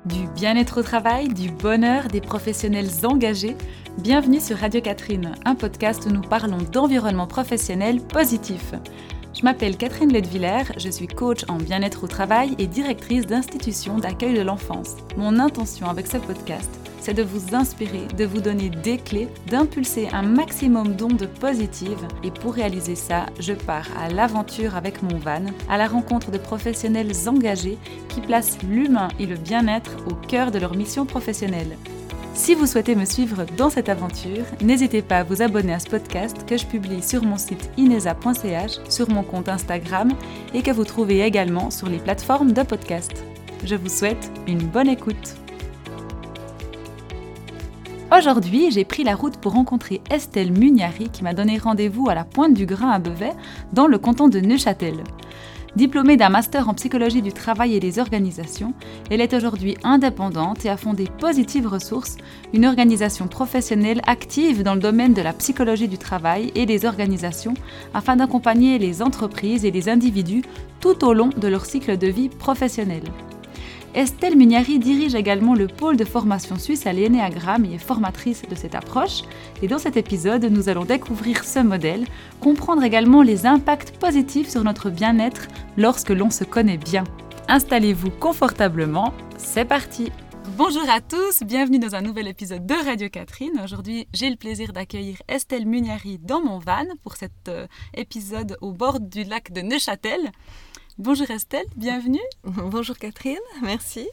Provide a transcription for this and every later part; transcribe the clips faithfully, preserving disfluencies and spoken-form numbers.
Du bien-être au travail, du bonheur, des professionnels engagés. Bienvenue sur Radio Catherine, un podcast où nous parlons d'environnement professionnel positif. Je m'appelle Catherine Ledviller, je suis coach en bien-être au travail et directrice d'institutions d'accueil de l'enfance. Mon intention avec ce podcast, c'est de vous inspirer, de vous donner des clés, d'impulser un maximum d'ondes positives. Et pour réaliser ça, je pars à l'aventure avec mon van, à la rencontre de professionnels engagés qui placent l'humain et le bien-être au cœur de leur mission professionnelle. Si vous souhaitez me suivre dans cette aventure, n'hésitez pas à vous abonner à ce podcast que je publie sur mon site inesa point c h, sur mon compte Instagram et que vous trouvez également sur les plateformes de podcast. Je vous souhaite une bonne écoute. Aujourd'hui, j'ai pris la route pour rencontrer Estelle Mugnari qui m'a donné rendez-vous à la Pointe du Grain à Beauvais, dans le canton de Neuchâtel. Diplômée d'un master en psychologie du travail et des organisations, elle est aujourd'hui indépendante et a fondé Positive Ressources, une organisation professionnelle active dans le domaine de la psychologie du travail et des organisations afin d'accompagner les entreprises et les individus tout au long de leur cycle de vie professionnel. Estelle Mugnari dirige également le pôle de formation suisse à l'Ennéagramme et est formatrice de cette approche. Et dans cet épisode, nous allons découvrir ce modèle, comprendre également les impacts positifs sur notre bien-être lorsque l'on se connaît bien. Installez-vous confortablement, c'est parti! Bonjour à tous, bienvenue dans un nouvel épisode de Radio Catherine. Aujourd'hui, j'ai le plaisir d'accueillir Estelle Mugnari dans mon van pour cet euh, épisode au bord du lac de Neuchâtel. Bonjour Estelle, bienvenue. Bonjour Catherine, merci.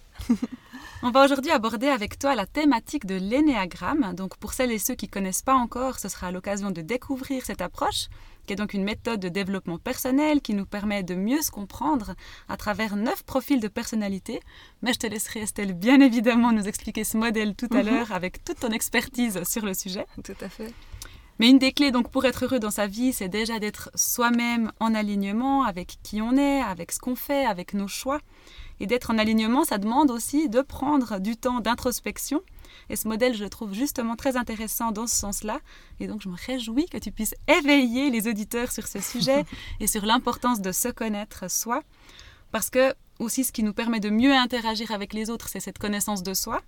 On va aujourd'hui aborder avec toi la thématique de l'Ennéagramme. Donc pour celles et ceux qui ne connaissent pas encore, ce sera l'occasion de découvrir cette approche, qui est donc une méthode de développement personnel qui nous permet de mieux se comprendre à travers neuf profils de personnalité. Mais je te laisserai Estelle bien évidemment nous expliquer ce modèle tout à mm-hmm. l'heure avec toute ton expertise sur le sujet. Tout à fait. Mais une des clés donc pour être heureux dans sa vie, c'est déjà d'être soi-même en alignement avec qui on est, avec ce qu'on fait, avec nos choix. Et d'être en alignement, ça demande aussi de prendre du temps d'introspection. Et ce modèle, je le trouve justement très intéressant dans ce sens-là. Et donc, je me réjouis que tu puisses éveiller les auditeurs sur ce sujet et sur l'importance de se connaître soi. Parce que aussi, ce qui nous permet de mieux interagir avec les autres, c'est cette connaissance de soi.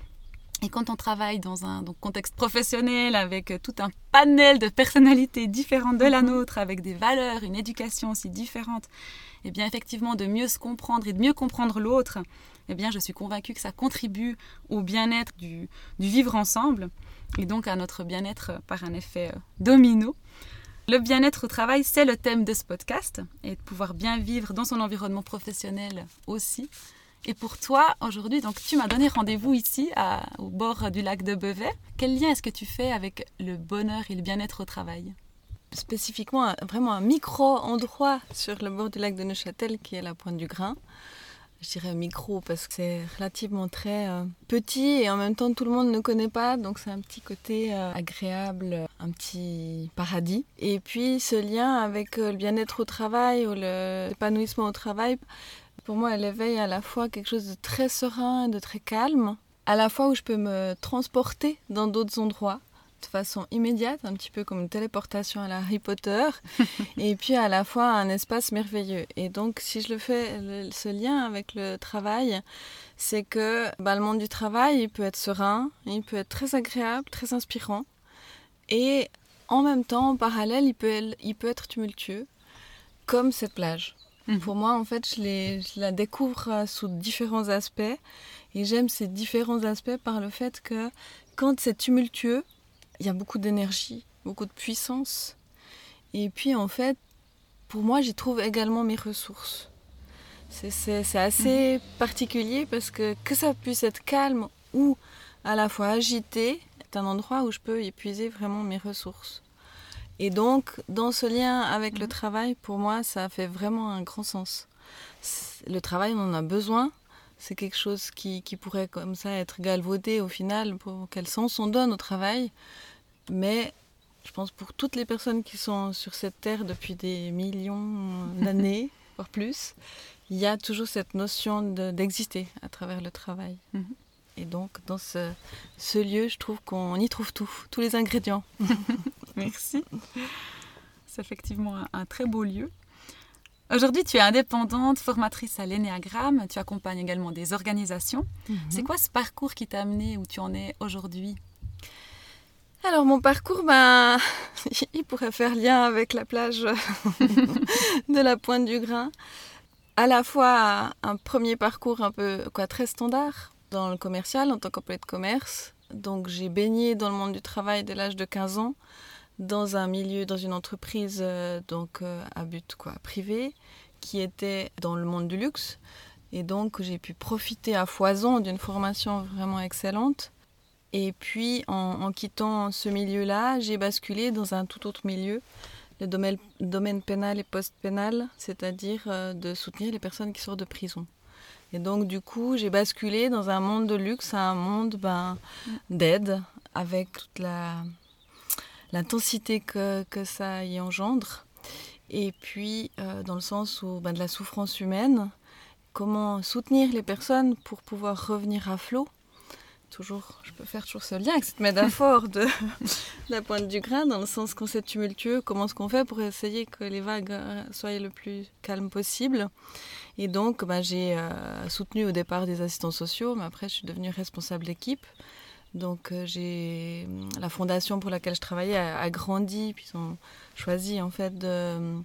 Et quand on travaille dans un donc, contexte professionnel avec tout un panel de personnalités différentes de la nôtre, avec des valeurs, une éducation aussi différente, et bien effectivement de mieux se comprendre et de mieux comprendre l'autre, eh bien je suis convaincue que ça contribue au bien-être du, du vivre ensemble et donc à notre bien-être par un effet domino. Le bien-être au travail, c'est le thème de ce podcast et de pouvoir bien vivre dans son environnement professionnel aussi. Et pour toi, aujourd'hui, donc, tu m'as donné rendez-vous ici, à, au bord du lac de Beauvais. Quel lien est-ce que tu fais avec le bonheur et le bien-être au travail ? Spécifiquement, un, vraiment un micro-endroit sur le bord du lac de Neuchâtel, qui est la Pointe du Grain. Je dirais micro parce que c'est relativement très euh, petit et en même temps tout le monde ne connaît pas. Donc c'est un petit côté euh, agréable, un petit paradis. Et puis ce lien avec euh, le bien-être au travail ou le, l'épanouissement au travail, pour moi, elle éveille à la fois quelque chose de très serein, de très calme, à la fois où je peux me transporter dans d'autres endroits de façon immédiate, un petit peu comme une téléportation à la Harry Potter, et puis à la fois un espace merveilleux. Et donc, si je le fais, le, ce lien avec le travail, c'est que bah, le monde du travail, il peut être serein, il peut être très agréable, très inspirant, et en même temps, en parallèle, il peut, il peut être tumultueux, comme cette plage. Mmh. Pour moi, en fait, je, les, je la découvre sous différents aspects et j'aime ces différents aspects par le fait que quand c'est tumultueux, il y a beaucoup d'énergie, beaucoup de puissance. Et puis, en fait, pour moi, j'y trouve également mes ressources. C'est, c'est, c'est assez mmh. particulier parce que que ça puisse être calme ou à la fois agité, c'est un endroit où je peux épuiser vraiment mes ressources. Et donc, dans ce lien avec mmh. le travail, pour moi, ça fait vraiment un grand sens. Le travail, on en a besoin. C'est quelque chose qui, qui pourrait comme ça être galvaudé au final pour quel sens on donne au travail. Mais je pense pour toutes les personnes qui sont sur cette terre depuis des millions d'années, voire plus, il y a toujours cette notion de, d'exister à travers le travail. Mmh. Et donc, dans ce, ce lieu, je trouve qu'on y trouve tout, tous les ingrédients. Merci. C'est effectivement un, un très beau lieu. Aujourd'hui, tu es indépendante, formatrice à l'Ennéagramme. Tu accompagnes également des organisations. Mm-hmm. C'est quoi ce parcours qui t'a amené où tu en es aujourd'hui ? Alors, mon parcours, ben, il pourrait faire lien avec la plage de la Pointe du Grain. À la fois un premier parcours un peu quoi, très standard dans le commercial en tant qu'employée de commerce. Donc j'ai baigné dans le monde du travail dès l'âge de quinze ans dans un milieu, dans une entreprise euh, donc, euh, à but quoi, privé qui était dans le monde du luxe. Et donc j'ai pu profiter à foison d'une formation vraiment excellente. Et puis en, en quittant ce milieu-là, j'ai basculé dans un tout autre milieu. Le domaine, domaine pénal et post-pénal, c'est-à-dire euh, de soutenir les personnes qui sortent de prison. Et donc, du coup, j'ai basculé dans un monde de luxe, un monde ben, d'aide, avec toute la, l'intensité que, que ça y engendre. Et puis, euh, dans le sens où, ben, de la souffrance humaine, comment soutenir les personnes pour pouvoir revenir à flot. Toujours, je peux faire toujours ce lien avec cette métaphore de la Pointe du Grain, dans le sens qu'on c'est tumultueux, comment est-ce qu'on fait pour essayer que les vagues soient le plus calmes possible. Et donc, bah, j'ai euh, soutenu au départ des assistants sociaux, mais après, je suis devenue responsable d'équipe. Donc, euh, j'ai... la fondation pour laquelle je travaillais a, a grandi, puis ils ont choisi en fait de...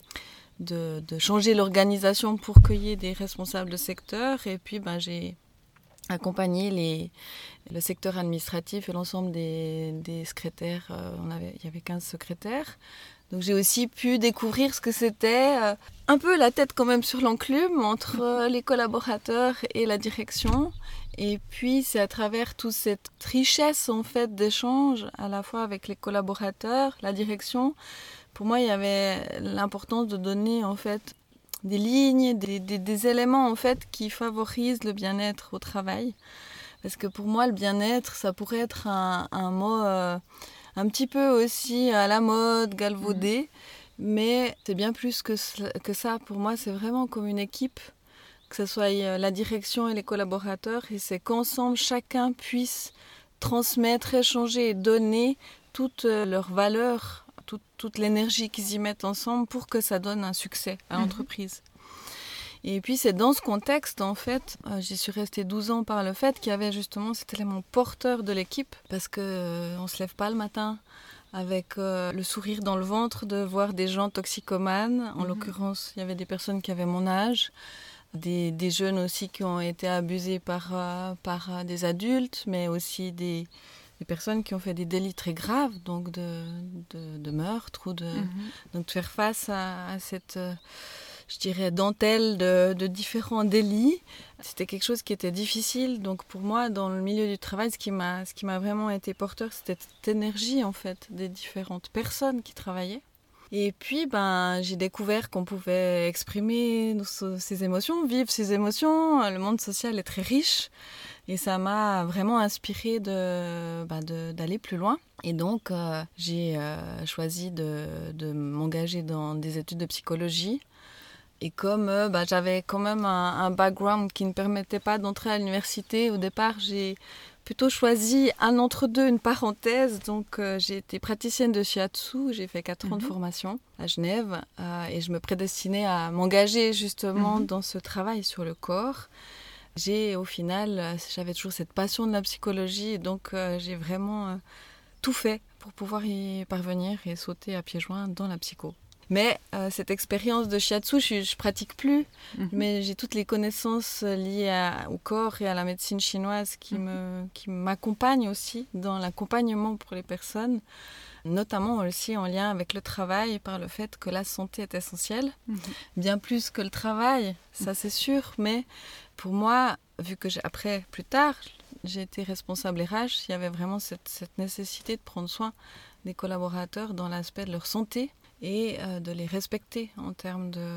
De, de changer l'organisation pour qu'il y ait des responsables de secteur. Et puis, bah, j'ai accompagner les, le secteur administratif et l'ensemble des, des secrétaires. Euh, on avait, il y avait quinze secrétaires. Donc j'ai aussi pu découvrir ce que c'était, euh, un peu la tête quand même sur l'enclume entre euh, les collaborateurs et la direction. Et puis c'est à travers toute cette richesse en fait d'échanges, à la fois avec les collaborateurs, la direction. Pour moi, il y avait l'importance de donner en fait des lignes, des, des, des éléments en fait qui favorisent le bien-être au travail. Parce que pour moi, le bien-être, ça pourrait être un, un mot euh, un petit peu aussi à la mode, galvaudé, mmh. mais c'est bien plus que, que ça. Pour moi, c'est vraiment comme une équipe, que ce soit la direction et les collaborateurs, et c'est qu'ensemble, chacun puisse transmettre, échanger et donner toutes leurs valeurs, toute, toute l'énergie qu'ils y mettent ensemble pour que ça donne un succès à l'entreprise. Mmh. Et puis c'est dans ce contexte, en fait, euh, j'y suis restée douze ans par le fait qu'il y avait justement cet élément porteur de l'équipe, parce qu'on euh, ne se lève pas le matin avec euh, le sourire dans le ventre de voir des gens toxicomanes. En mmh. l'occurrence, il y avait des personnes qui avaient mon âge, des, des jeunes aussi qui ont été abusés par, euh, par euh, des adultes, mais aussi des... des personnes qui ont fait des délits très graves, donc de, de, de meurtre, ou de, mmh. donc de faire face à, à cette, euh, je dirais, dentelle de, de différents délits. C'était quelque chose qui était difficile. Donc pour moi, dans le milieu du travail, ce qui m'a, ce qui m'a vraiment été porteur, c'était cette énergie, en fait, des différentes personnes qui travaillaient. Et puis, ben, j'ai découvert qu'on pouvait exprimer nos, ses émotions, vivre ses émotions. Le monde social est très riche. Et ça m'a vraiment inspirée de, bah de, d'aller plus loin. Et donc, euh, j'ai euh, choisi de, de m'engager dans des études de psychologie. Et comme euh, bah, j'avais quand même un, un background qui ne permettait pas d'entrer à l'université, au départ, j'ai plutôt choisi un entre-deux, une parenthèse. Donc, euh, j'ai été praticienne de shiatsu. J'ai fait quatre mmh. ans de formation à Genève. Euh, et je me prédestinais à m'engager justement mmh. dans ce travail sur le corps. J'ai, au final, j'avais toujours cette passion de la psychologie, et donc euh, j'ai vraiment euh, tout fait pour pouvoir y parvenir et sauter à pieds joints dans la psycho. Mais euh, cette expérience de shiatsu, je ne pratique plus, mm-hmm. mais j'ai toutes les connaissances liées à, au corps et à la médecine chinoise qui, mm-hmm. me, qui m'accompagnent aussi dans l'accompagnement pour les personnes, notamment aussi en lien avec le travail, par le fait que la santé est essentielle, mm-hmm. bien plus que le travail, ça c'est sûr, mais pour moi, vu que j'ai, après, plus tard, j'ai été responsable R H, il y avait vraiment cette, cette nécessité de prendre soin des collaborateurs dans l'aspect de leur santé et euh, de les respecter en termes de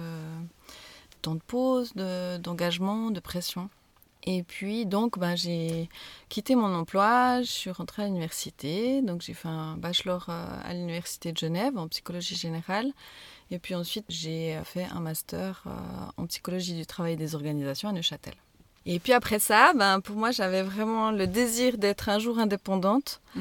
temps de pause, de, d'engagement, de pression. Et puis, donc, ben, j'ai quitté mon emploi, je suis rentrée à l'université, donc j'ai fait un bachelor euh, à l'université de Genève en psychologie générale. Et puis ensuite, j'ai fait un master euh, en psychologie du travail et des organisations à Neuchâtel. Et puis après ça, ben, pour moi, j'avais vraiment le désir d'être un jour indépendante. Mmh.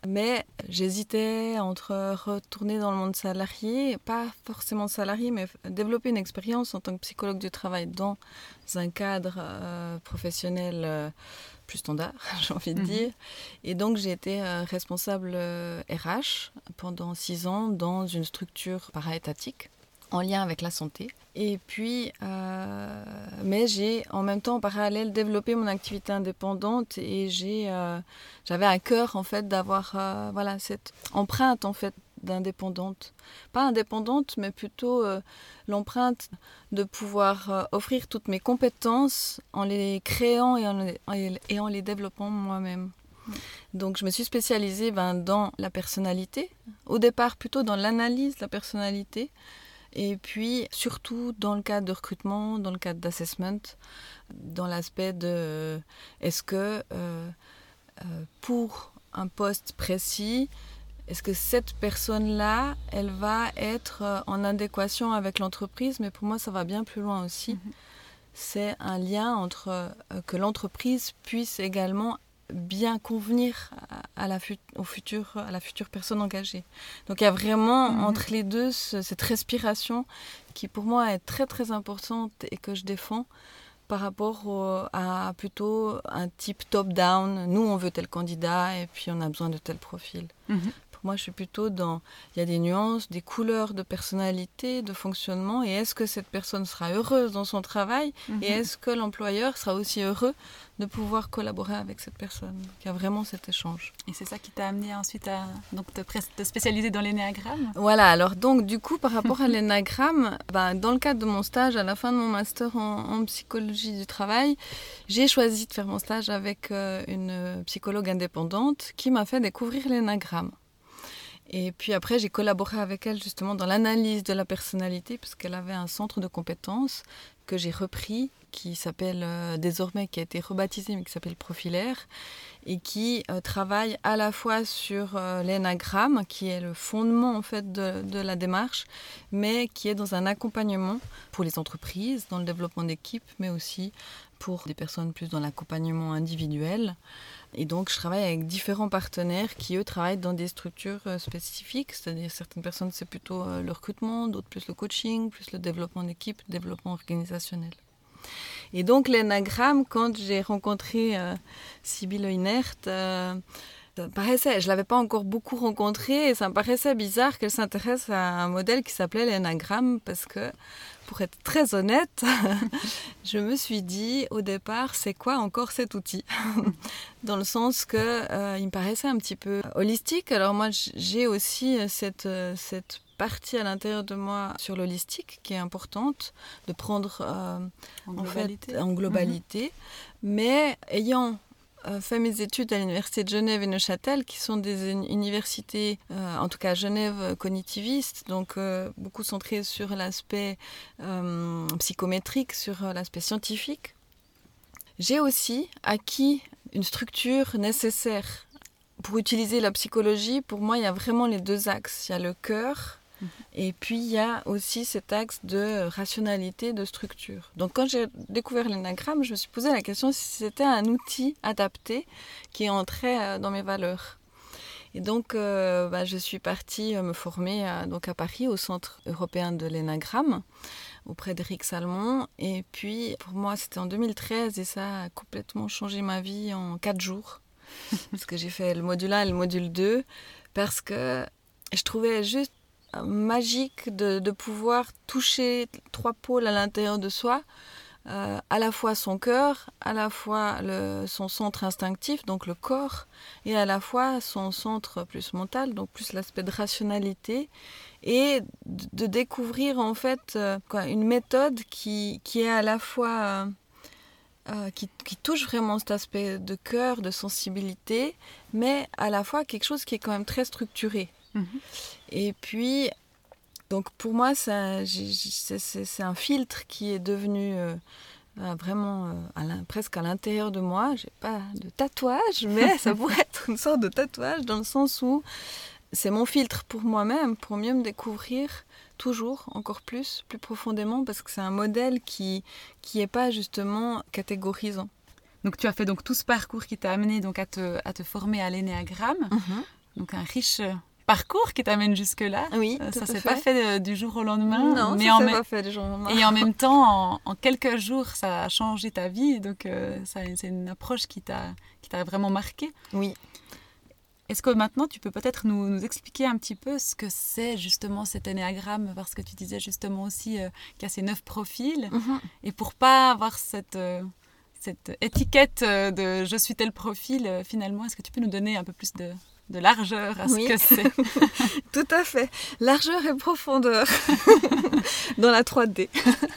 Mais j'hésitais entre retourner dans le monde salarié, pas forcément salarié, mais développer une expérience en tant que psychologue du travail dans un cadre euh, professionnel euh, plus standard, j'ai envie de mmh. dire. Et donc j'ai été euh, responsable euh, R H pendant six ans dans une structure para-étatique en lien avec la santé. Et puis, euh, mais j'ai en même temps en parallèle développé mon activité indépendante et j'ai, euh, j'avais à cœur en fait d'avoir euh, voilà, cette empreinte en fait d'indépendante. Pas indépendante, mais plutôt euh, l'empreinte de pouvoir euh, offrir toutes mes compétences en les créant et en les, et en les développant moi-même. Donc je me suis spécialisée ben, dans la personnalité, au départ plutôt dans l'analyse de la personnalité, et puis surtout dans le cadre de recrutement, dans le cadre d'assessment, dans l'aspect de euh, est-ce que euh, euh, pour un poste précis, est-ce que cette personne-là, elle va être euh, en adéquation avec l'entreprise? Mais pour moi, ça va bien plus loin aussi. Mm-hmm. C'est un lien entre euh, que l'entreprise puisse également bien convenir à la, fut- au futur, à la future personne engagée. Donc il y a vraiment mmh. entre les deux ce, cette respiration qui pour moi est très très importante et que je défends par rapport au, à plutôt un type top-down. Nous on veut tel candidat et puis on a besoin de tel profil. Mmh. Pour moi je suis plutôt dans, il y a des nuances, des couleurs de personnalité, de fonctionnement et est-ce que cette personne sera heureuse dans son travail mmh. et est-ce que l'employeur sera aussi heureux de pouvoir collaborer avec cette personne. Donc, il y a vraiment cet échange. Et c'est ça qui t'a amené ensuite à donc, te, pré- te spécialiser dans l'énéagramme? Voilà, alors donc du coup par rapport à l'énéagramme, ben, dans le cadre de mon stage, à la fin de mon master en, en psychologie du travail, j'ai choisi de faire mon stage avec euh, une psychologue indépendante qui m'a fait découvrir l'énéagramme. Et puis après, j'ai collaboré avec elle justement dans l'analyse de la personnalité parce qu'elle avait un centre de compétences que j'ai repris, qui s'appelle euh, désormais, qui a été rebaptisé, mais qui s'appelle Profilaire, et qui euh, travaille à la fois sur euh, l'énéagramme, qui est le fondement en fait de, de la démarche, mais qui est dans un accompagnement pour les entreprises, dans le développement d'équipes, mais aussi pour des personnes plus dans l'accompagnement individuel. Et donc, je travaille avec différents partenaires qui, eux, travaillent dans des structures euh, spécifiques. C'est-à-dire, certaines personnes, c'est plutôt euh, le recrutement, d'autres plus le coaching, plus le développement d'équipe, le développement organisationnel. Et donc, l'énéagramme, quand j'ai rencontré euh, Sibylle Oinert, euh, ça paraissait, je ne l'avais pas encore beaucoup rencontrée et ça me paraissait bizarre qu'elle s'intéresse à un modèle qui s'appelait l'énéagramme parce que, pour être très honnête, je me suis dit au départ, c'est quoi encore cet outil? Dans le sens qu'il euh, me paraissait un petit peu holistique. Alors moi, j'ai aussi cette, cette partie à l'intérieur de moi sur l'holistique qui est importante, de prendre euh, en en globalité, fait, en globalité. Mm-hmm. Mais ayant euh, fait mes études à l'université de Genève et Neuchâtel, qui sont des universités, euh, en tout cas à Genève, cognitivistes, donc euh, beaucoup centrées sur l'aspect euh, psychométrique, sur l'aspect scientifique. J'ai aussi acquis une structure nécessaire pour utiliser la psychologie. Pour moi, il y a vraiment les deux axes. Il y a le cœur mmh. et puis il y a aussi cet axe de rationalité, de structure. Donc quand j'ai découvert l'énéagramme, je me suis posé la question si c'était un outil adapté qui entrait dans mes valeurs. Et donc, euh, bah, je suis partie me former à, donc à Paris, au Centre européen de l'énéagramme, auprès d'Éric Salmon. Et puis, pour moi, c'était en deux mille treize et ça a complètement changé ma vie en quatre jours. Parce que j'ai fait le module un et le module deux, parce que je trouvais juste magique de, de pouvoir toucher trois pôles à l'intérieur de soi. Euh, à la fois son cœur, à la fois le, son centre instinctif, donc le corps, et à la fois son centre plus mental, donc plus l'aspect de rationalité, et de, de découvrir en fait euh, quoi, une méthode qui, qui est à la fois euh, euh, qui, qui touche vraiment cet aspect de cœur, de sensibilité, mais à la fois quelque chose qui est quand même très structuré. Mmh. Et puis donc pour moi, ça, j'ai, c'est, c'est, c'est un filtre qui est devenu euh, vraiment euh, à presque à l'intérieur de moi. Je n'ai pas de tatouage, mais ça pourrait être une sorte de tatouage dans le sens où c'est mon filtre pour moi-même, pour mieux me découvrir toujours, encore plus, plus profondément, parce que c'est un modèle qui qui n'est pas justement catégorisant. Donc tu as fait donc tout ce parcours qui t'a amené donc à te, à te former à l'énéagramme. Mm-hmm. Donc un riche parcours qui t'amène jusque-là. Oui, euh, tout ça à s'est fait. pas fait euh, du jour au lendemain. Non, mais ça en s'est même- pas fait du jour au lendemain. Et en même temps, en, en quelques jours, ça a changé ta vie. Donc euh, ça, c'est une approche qui t'a, qui t'a vraiment marqué. Oui. Est-ce que maintenant, tu peux peut-être nous, nous expliquer un petit peu ce que c'est justement cet ennéagramme, parce que tu disais justement aussi euh, qu'il y a ces neuf profils. Mhm. Et pour pas avoir cette, euh, cette étiquette euh, de « je suis tel profil euh, », finalement, est-ce que tu peux nous donner un peu plus de, de largeur à ce Oui. que c'est? Tout à fait. Largeur et profondeur dans la trois D.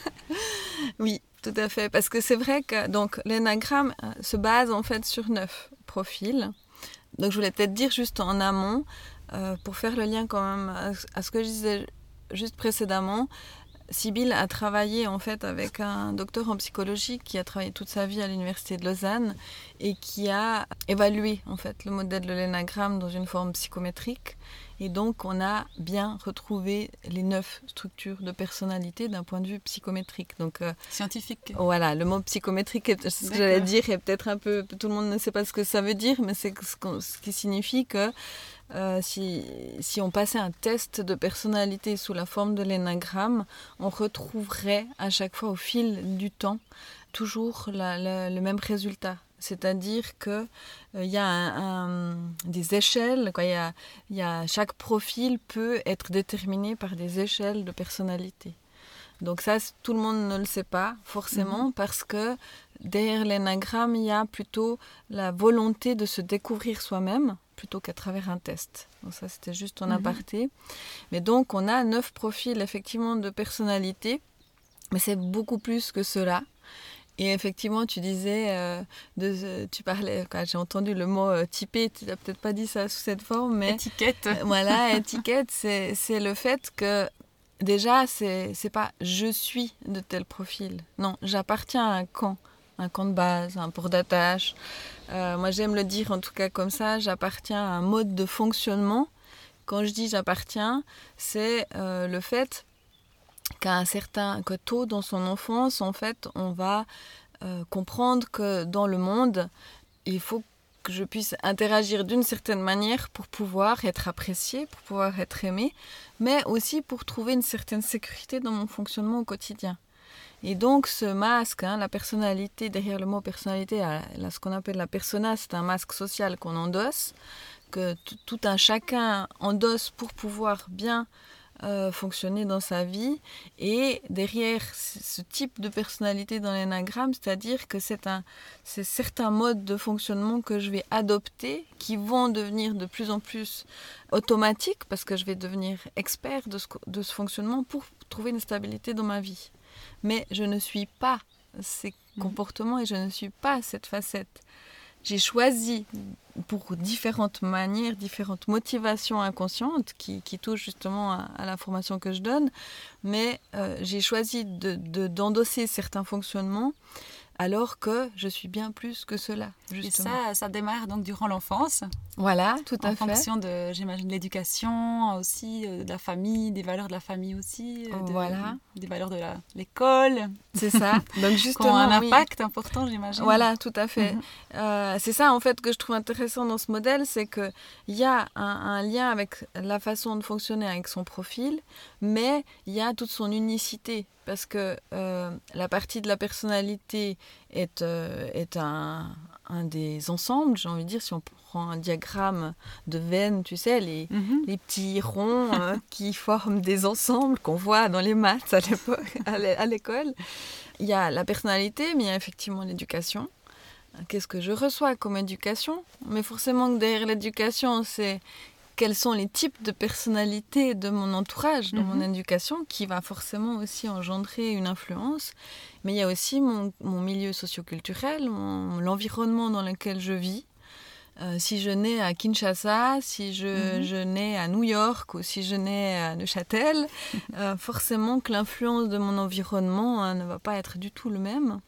Oui, tout à fait. Parce que c'est vrai que donc, l'énagramme euh, se base en fait sur neuf profils. Donc je voulais peut-être dire juste en amont, euh, pour faire le lien quand même à, à ce que je disais juste précédemment, Sybille a travaillé en fait avec un docteur en psychologie qui a travaillé toute sa vie à l'université de Lausanne et qui a évalué en fait le modèle de l'énagramme dans une forme psychométrique. Et donc on a bien retrouvé les neuf structures de personnalité d'un point de vue psychométrique. Donc euh, Scientifique. voilà, le mot psychométrique, c'est ce que D'accord. j'allais dire, et peut-être un peu, tout le monde ne sait pas ce que ça veut dire, mais c'est ce, qu'on- ce qui signifie que euh, si, si on passait un test de personnalité sous la forme de l'énagramme, on retrouverait à chaque fois au fil du temps toujours la- la- le même résultat. C'est-à-dire qu'il euh, y a un, un- des échelles, quoi. Y a, y a, chaque profil peut être déterminé par des échelles de personnalité. Donc ça, c- tout le monde ne le sait pas forcément, Mhm. parce que derrière l'énagramme, il y a plutôt la volonté de se découvrir soi-même plutôt qu'à travers un test. Donc ça, c'était juste en Mhm. aparté. Mais donc, on a neuf profils effectivement de personnalité, mais c'est beaucoup plus que cela. Et effectivement, tu disais, euh, de, tu parlais, quand j'ai entendu le mot euh, typé, tu n'as peut-être pas dit ça sous cette forme, mais Étiquette. euh, voilà, étiquette, c'est, c'est le fait que déjà, c'est, c'est pas je suis de tel profil. Non, j'appartiens à un camp, un camp de base, un port d'attache. Euh, moi, j'aime le dire en tout cas comme ça, j'appartiens à un mode de fonctionnement. Quand je dis j'appartiens, c'est euh, le fait qu'à un certain que tôt dans son enfance, en fait, on va euh, comprendre que dans le monde, il faut que je puisse interagir d'une certaine manière pour pouvoir être apprécié, pour pouvoir être aimé, mais aussi pour trouver une certaine sécurité dans mon fonctionnement au quotidien. Et donc ce masque, hein, la personnalité, derrière le mot personnalité, là, ce qu'on appelle la persona, c'est un masque social qu'on endosse, que t- tout un chacun endosse pour pouvoir bien euh, fonctionner dans sa vie. Et derrière c- ce type de personnalité dans l'énagramme, c'est-à-dire que c'est, un, c'est certains modes de fonctionnement que je vais adopter qui vont devenir de plus en plus automatiques parce que je vais devenir expert de ce, de ce fonctionnement pour trouver une stabilité dans ma vie. Mais je ne suis pas ces comportements et je ne suis pas cette facette. J'ai choisi pour différentes manières, différentes motivations inconscientes qui, qui touchent justement à, à la formation que je donne, mais euh, j'ai choisi de, de, d'endosser certains fonctionnements alors que je suis bien plus que cela, justement. Et ça, ça démarre donc durant l'enfance. Voilà, tout à en fait. En fonction de, j'imagine, de l'éducation aussi, de la famille, des valeurs de la famille aussi, de, voilà. des valeurs de la, l'école. C'est ça. Donc justement, qui ont un oui. impact important, j'imagine. Voilà, tout à fait. Mm-hmm. Euh, c'est ça, en fait, que je trouve intéressant dans ce modèle, c'est qu'il y a un, un lien avec la façon de fonctionner avec son profil, mais il y a toute son unicité. Parce que euh, la partie de la personnalité est, euh, est un, un des ensembles, j'ai envie de dire, si on prend un diagramme de veines, tu sais, les, mm-hmm. les petits ronds euh, qui forment des ensembles qu'on voit dans les maths à, l'époque, à l'école. Il y a la personnalité, mais il y a effectivement l'éducation. Qu'est-ce que je reçois comme éducation ? Mais forcément que derrière l'éducation, c'est quels sont les types de personnalités de mon entourage, de mm-hmm. mon éducation, qui va forcément aussi engendrer une influence. Mais il y a aussi mon, mon milieu socioculturel, mon, l'environnement dans lequel je vis. Euh, si je nais à Kinshasa, si je, mm-hmm. je nais à New York ou si je nais à Neuchâtel, euh, forcément que l'influence de mon environnement hein, ne va pas être du tout le même.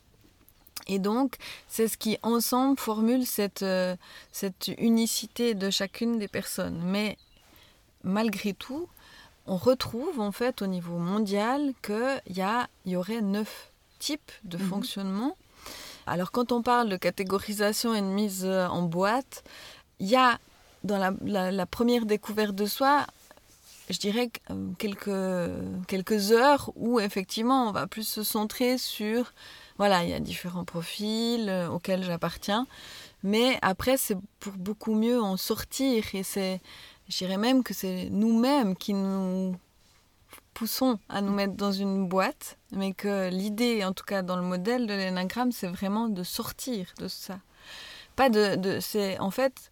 Et donc, c'est ce qui, ensemble, formule cette, euh, cette unicité de chacune des personnes. Mais malgré tout, on retrouve, en fait, au niveau mondial, qu'il y, a, y aurait neuf types de mm-hmm. fonctionnement. Alors, quand on parle de catégorisation et de mise en boîte, il y a dans la, la, la première découverte de soi, je dirais quelques, quelques heures où effectivement on va plus se centrer sur, voilà, il y a différents profils euh, auxquels j'appartiens, mais après c'est pour beaucoup mieux en sortir, et c'est, je dirais même que c'est nous-mêmes qui nous poussons à nous mettre dans une boîte, mais que l'idée, en tout cas dans le modèle de l'énagramme, c'est vraiment de sortir de ça. Pas de, de, c'est en fait,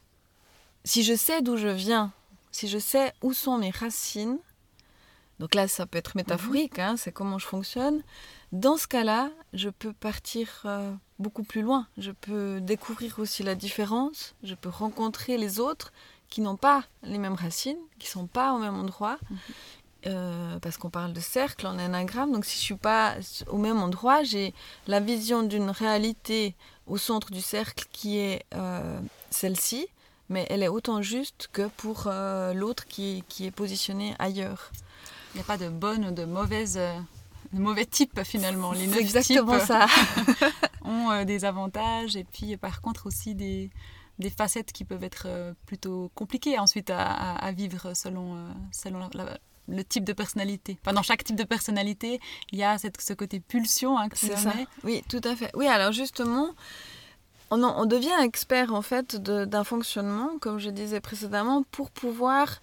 si je sais d'où je viens, si je sais où sont mes racines, donc là ça peut être métaphorique, hein, c'est comment je fonctionne, dans ce cas-là, je peux partir euh, beaucoup plus loin. Je peux découvrir aussi la différence, je peux rencontrer les autres qui n'ont pas les mêmes racines, qui ne sont pas au même endroit, mmh. euh, parce qu'on parle de cercle en énagramme, donc si je ne suis pas au même endroit, j'ai la vision d'une réalité au centre du cercle qui est euh, celle-ci, mais elle est autant juste que pour euh, l'autre qui, qui est positionné ailleurs. Il n'y a pas de bonne ou de mauvaise, euh, de mauvais type finalement. Les neuf exactement types ça. ont euh, des avantages et puis par contre aussi des, des facettes qui peuvent être euh, plutôt compliquées ensuite à, à, à vivre selon, euh, selon la, la, le type de personnalité. Enfin, dans chaque type de personnalité, il y a cette, ce côté pulsion hein, que tu C'est ça. nommais. Oui, tout à fait. Oui, alors justement... On, en, on devient expert en fait de, d'un fonctionnement, comme je disais précédemment, pour pouvoir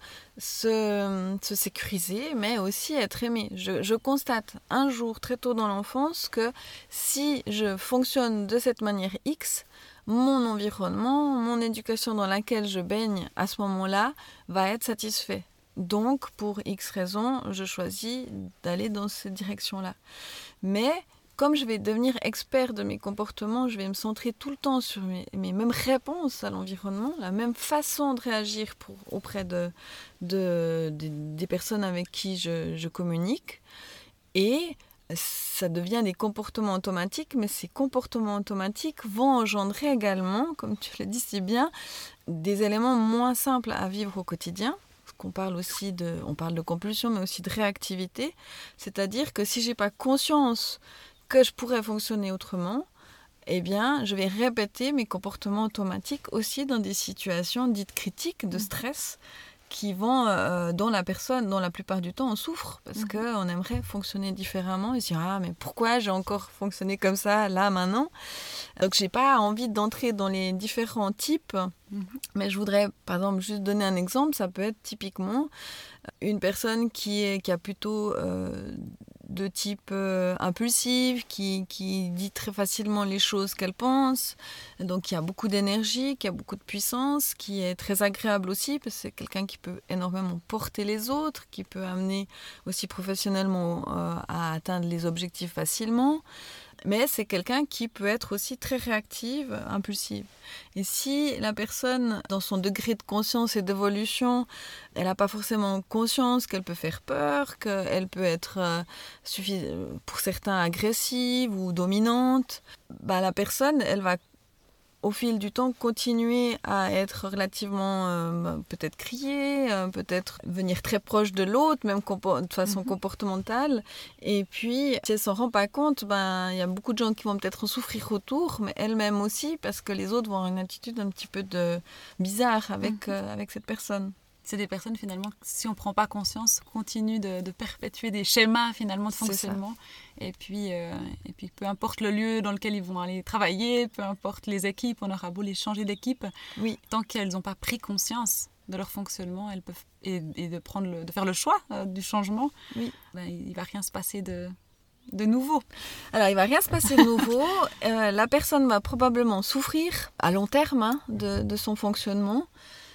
se, se sécuriser, mais aussi être aimé. Je, je constate un jour, très tôt dans l'enfance, que si je fonctionne de cette manière X, mon environnement, mon éducation dans laquelle je baigne à ce moment-là, va être satisfait. Donc, pour X raisons, je choisis d'aller dans cette direction-là. Mais... comme je vais devenir expert de mes comportements, je vais me centrer tout le temps sur mes, mes mêmes réponses à l'environnement, la même façon de réagir pour, auprès de, de, de, des personnes avec qui je, je communique. Et ça devient des comportements automatiques, mais ces comportements automatiques vont engendrer également, comme tu le dis si bien, des éléments moins simples à vivre au quotidien. On parle aussi de, on parle de compulsion, mais aussi de réactivité. C'est-à-dire que si je n'ai pas conscience que je pourrais fonctionner autrement, eh bien, je vais répéter mes comportements automatiques aussi dans des situations dites critiques de stress qui vont, euh, dont la personne, dont la plupart du temps, on souffre parce mmh. qu'on aimerait fonctionner différemment et se dire « Ah, mais pourquoi j'ai encore fonctionné comme ça, là, maintenant ?» Donc, je n'ai pas envie d'entrer dans les différents types, mmh. mais je voudrais, par exemple, juste donner un exemple. Ça peut être typiquement une personne qui, est, qui a plutôt... Euh, de type euh, impulsive, qui, qui dit très facilement les choses qu'elle pense, donc qui a beaucoup d'énergie, qui a beaucoup de puissance, qui est très agréable aussi, parce que c'est quelqu'un qui peut énormément porter les autres, qui peut amener aussi professionnellement euh, à atteindre les objectifs facilement, mais c'est quelqu'un qui peut être aussi très réactive, impulsive. Et si la personne, dans son degré de conscience et d'évolution, elle n'a pas forcément conscience qu'elle peut faire peur, qu'elle peut être, euh, suffis- pour certains, agressive ou dominante, bah, la personne, elle va au fil du temps, continuer à être relativement, euh, peut-être crier, euh, peut-être venir très proche de l'autre, même compo- de façon mm-hmm. comportementale. Et puis, si elle ne s'en rend pas compte, ben, y a beaucoup de gens qui vont peut-être en souffrir autour, mais elle-même aussi, parce que les autres vont avoir une attitude un petit peu de... bizarre avec, mm-hmm. euh, avec cette personne. C'est des personnes, finalement, si on ne prend pas conscience, continuent de, de perpétuer des schémas, finalement, de fonctionnement. Et puis, euh, et puis, peu importe le lieu dans lequel ils vont aller travailler, peu importe les équipes, on aura beau les changer d'équipe, oui. tant qu'elles n'ont pas pris conscience de leur fonctionnement elles peuvent, et, et de, prendre le, de faire le choix euh, du changement, oui. ben, il ne va rien se passer de... de nouveau. Alors, il ne va rien se passer de nouveau. euh, la personne va probablement souffrir à long terme hein, de, de son fonctionnement.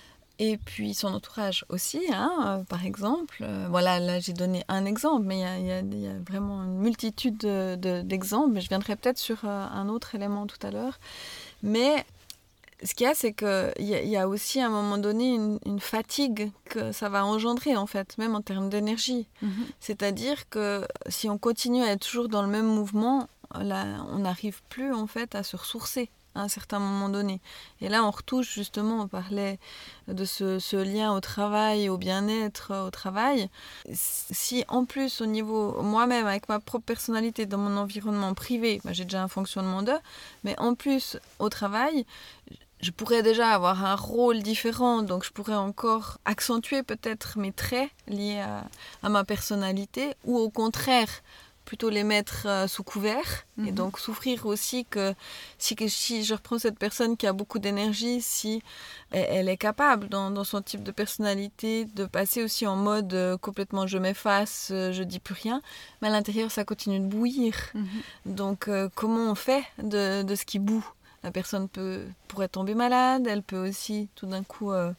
Et puis son entourage aussi, hein, euh, par exemple. Euh, voilà, là j'ai donné un exemple, mais il y a, y a, y a vraiment une multitude de, de, d'exemples. Mais je viendrai peut-être sur euh, un autre élément tout à l'heure. Mais ce qu'il y a, c'est qu'il y, y a aussi à un moment donné une, une fatigue que ça va engendrer, en fait, même en termes d'énergie. Mm-hmm. C'est-à-dire que si on continue à être toujours dans le même mouvement, là, on n'arrive plus, en fait, à se ressourcer à un certain moment donné. Et là, on retouche justement, on parlait de ce, ce lien au travail, au bien-être au travail. Si en plus, au niveau moi-même, avec ma propre personnalité, dans mon environnement privé, bah, j'ai déjà un fonctionnement d'eux, mais en plus, au travail, je pourrais déjà avoir un rôle différent, donc je pourrais encore accentuer peut-être mes traits liés à, à ma personnalité, ou au contraire, plutôt les mettre euh, sous couvert, mmh. et donc souffrir aussi que si, que si je reprends cette personne qui a beaucoup d'énergie, si elle, elle est capable dans, dans son type de personnalité de passer aussi en mode euh, complètement je m'efface, euh, je dis plus rien, mais à l'intérieur ça continue de bouillir. Mmh. Donc euh, comment on fait de, de ce qui bout? La personne peut, pourrait tomber malade, elle peut aussi tout d'un coup euh,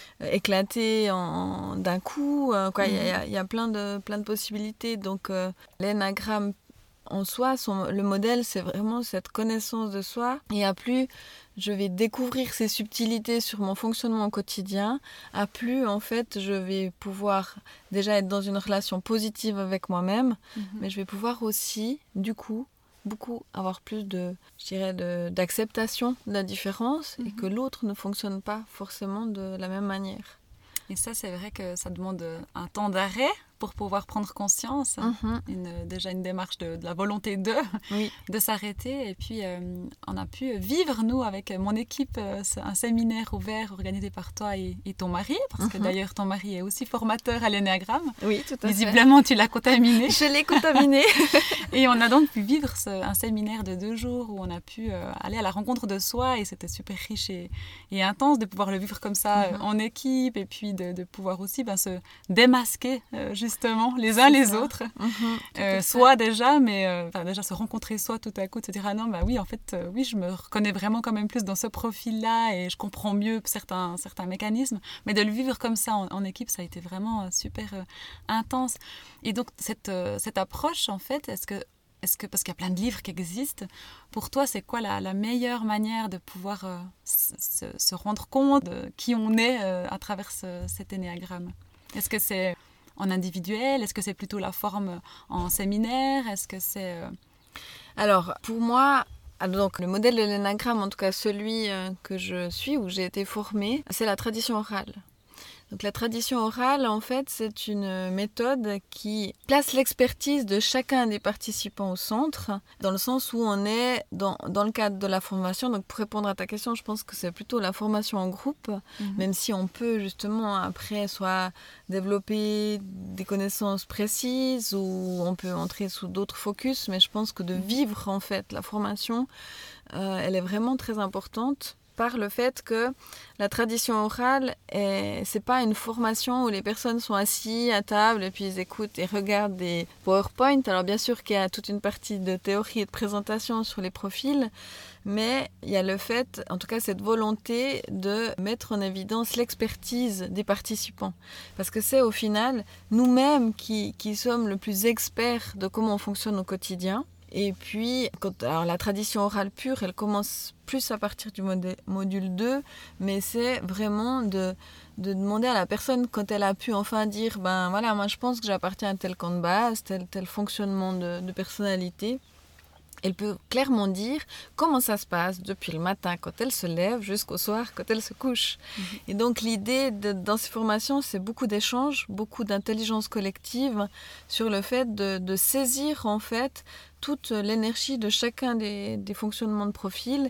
éclater en, d'un coup. Euh, quoi. Mmh. Il y a, il y a plein, de, plein de possibilités. Donc euh, l'énagramme en soi, son, le modèle, c'est vraiment cette connaissance de soi. Et à plus je vais découvrir ces subtilités sur mon fonctionnement au quotidien, à plus en fait je vais pouvoir déjà être dans une relation positive avec moi-même, mmh. mais je vais pouvoir aussi, du coup, beaucoup avoir plus de, je dirais, de, d'acceptation de la différence mmh. et que l'autre ne fonctionne pas forcément de la même manière. Et ça, c'est vrai que ça demande un temps d'arrêt pour pouvoir prendre conscience, mmh. une, déjà une démarche de, de la volonté de, oui. de s'arrêter. Et puis, euh, on a pu vivre, nous, avec mon équipe, un séminaire ouvert organisé par toi et, et ton mari, parce mmh. que d'ailleurs, ton mari est aussi formateur à l'énéagramme. Oui, tout à fait. Visiblement, tu l'as contaminé. Je l'ai contaminé. Et on a donc pu vivre ce, un séminaire de deux jours où on a pu euh, aller à la rencontre de soi, et c'était super riche et, et intense de pouvoir le vivre comme ça mmh. en équipe, et puis de, de pouvoir aussi ben, se démasquer euh, justement les uns c'est les ça. autres, mmh, euh, soit déjà, mais euh, déjà se rencontrer soi tout à coup, de se dire ah non, bah oui, en fait, euh, oui, je me reconnais vraiment quand même plus dans ce profil-là et je comprends mieux certains, certains mécanismes, mais de le vivre comme ça en, en équipe, ça a été vraiment euh, super euh, intense. Et donc, cette, euh, cette approche, en fait, est-ce que Est-ce que, parce qu'il y a plein de livres qui existent, pour toi, c'est quoi la, la meilleure manière de pouvoir euh, se, se rendre compte de qui on est euh, à travers ce, cet énéagramme? Est-ce que c'est en individuel? Est-ce que c'est plutôt la forme en séminaire? Est-ce que c'est... Euh... Alors, pour moi, donc, le modèle de l'énéagramme, en tout cas celui euh, que je suis, où j'ai été formée, c'est la tradition orale. Donc la tradition orale, en fait, c'est une méthode qui place l'expertise de chacun des participants au centre, dans le sens où on est dans, dans le cadre de la formation. Donc pour répondre à ta question, je pense que c'est plutôt la formation en groupe, mmh. même si on peut justement après soit développer des connaissances précises ou on peut entrer sous d'autres focus, mais je pense que de vivre en fait la formation, euh, elle est vraiment très importante. Par le fait que la tradition orale, est, c'est pas une formation où les personnes sont assises à table et puis ils écoutent et regardent des PowerPoint. Alors bien sûr qu'il y a toute une partie de théorie et de présentation sur les profils, mais il y a le fait, en tout cas cette volonté de mettre en évidence l'expertise des participants. Parce que c'est au final nous-mêmes qui, qui sommes le plus experts de comment on fonctionne au quotidien. Et puis, quand, alors la tradition orale pure, elle commence plus à partir du modé- module deux, mais c'est vraiment de, de demander à la personne, quand elle a pu enfin dire, ben voilà, moi je pense que j'appartiens à tel camp de base, tel, tel fonctionnement de, de personnalité. Elle peut clairement dire comment ça se passe depuis le matin quand elle se lève jusqu'au soir quand elle se couche. Mmh. Et donc l'idée de, dans ces formations, c'est beaucoup d'échanges, beaucoup d'intelligence collective sur le fait de, de saisir en fait toute l'énergie de chacun des, des fonctionnements de profil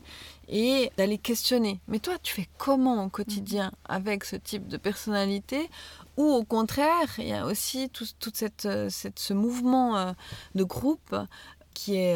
et d'aller questionner. Mais toi, tu fais comment au quotidien avec ce type de personnalité? Ou au contraire, il y a aussi tout, tout cette, cette, ce mouvement de groupe qui est...